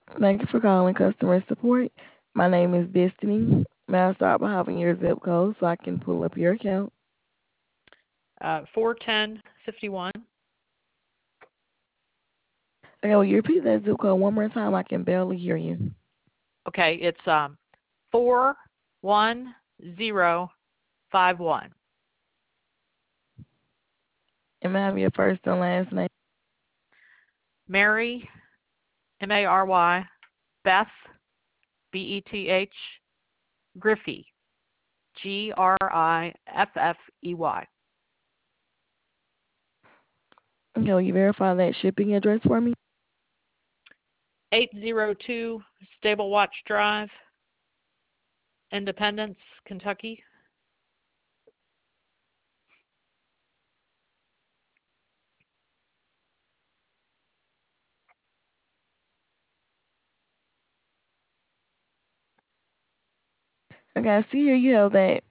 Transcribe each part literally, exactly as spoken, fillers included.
Thank you for calling customer support. My name is Destiny. May I start by having your zip code so I can pull up your account? Uh, four ten fifty one. Okay, will you repeat that zip code one more time? I can barely hear you. Okay, it's um four one zero five one. And may I have your first and last name? Mary, M A R Y, Beth, B E T H, Griffey, G R I F F E Y. Okay, will you verify that shipping address for me? eight oh two Stable Watch Drive, Independence, Kentucky. Okay, I see here you have that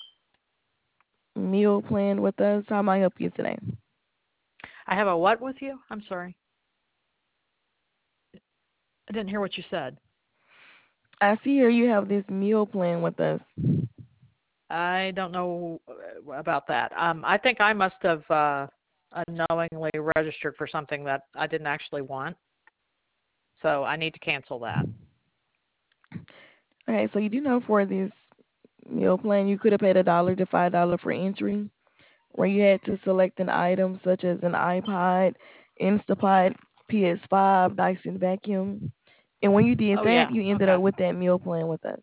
meal plan with us. How may I help you today? I have a what with you? I'm sorry. I didn't hear what you said. I see here you have this meal plan with us. I don't know uh, about that. Um, I think I must have uh, unknowingly registered for something that I didn't actually want. So I need to cancel that. Okay, so you do know for this meal plan you could have paid a dollar to five dollar for entry, where you had to select an item such as an iPod, Instapot, P S five, Dyson vacuum. And when you did Oh, that, yeah. you ended Okay. up with that meal plan with us.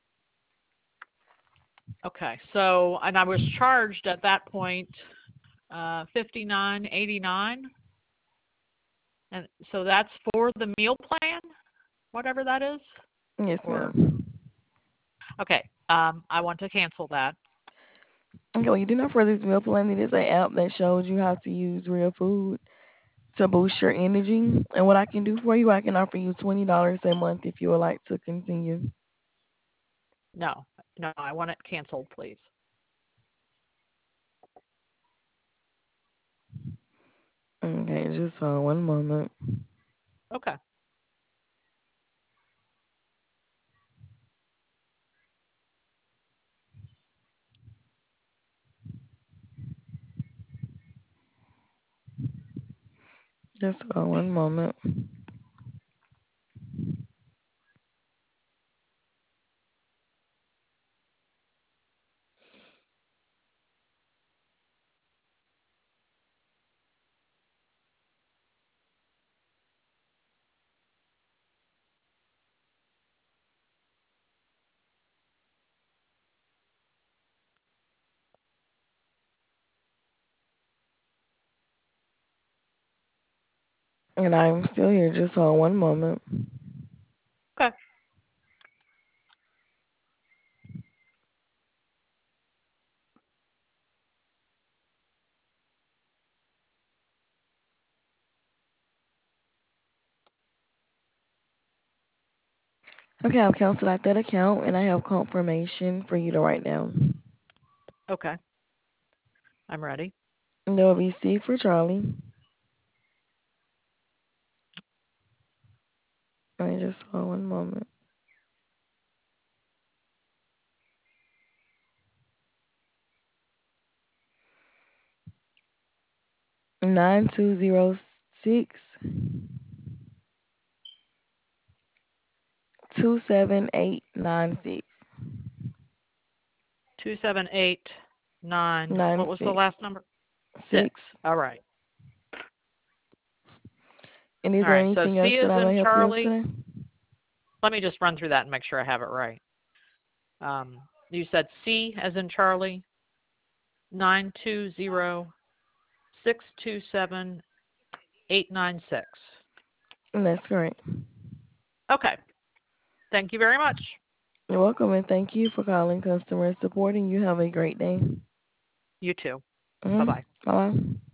Okay. So, and I was charged at that point uh, fifty-nine eighty-nine, and so that's for the meal plan, whatever that is. Yes, Or ma'am. okay, um, I want to cancel that. Okay, well, you do know for this meal plan, it is an app that shows you how to use real food to boost your energy. And what I can do for you, I can offer you twenty dollars a month if you would like to continue. No, no, I want it canceled, please. Okay, just hold one moment. Okay. Just hold one moment. And I'm still here. Just hold one moment. Okay. Okay, I've canceled out that account and I have confirmation for you to write down. Okay. I'm ready. There will be C for Charlie. I just hold one moment. Nine two zero six two seven eight nine six Two seven eight nine. nine What was the six last number? Six. six. All right. And is All there right. So anything C else that is I in may help you with Charlie. today? Let me just run through that and make sure I have it right. Um, you said C as in Charlie. Nine two zero six two seven eight nine six. That's correct. Okay. Thank you very much. You're welcome and thank you for calling customer support and you have a great day. You too. Bye Mm-hmm. bye. Bye.